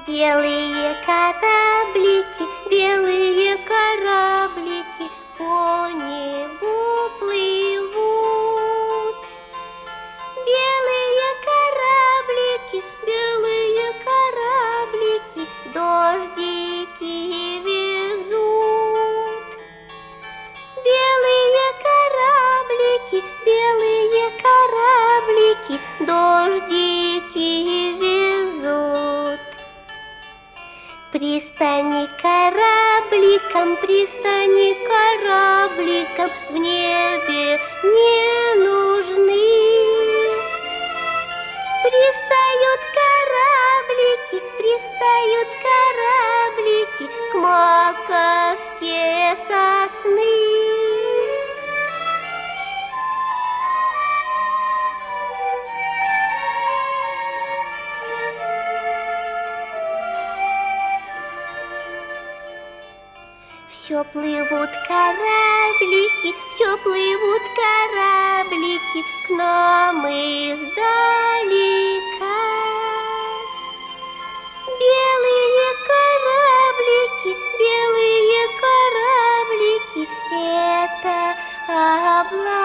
белые кораблики по небу плывут. Белые кораблики, дождики везут. Белые кораблики, дождики везут. Пристани корабликам, в небе не нужны. Пристают кораблики к маковке сосны. Все плывут кораблики к нам издалека. Белые кораблики, это облака.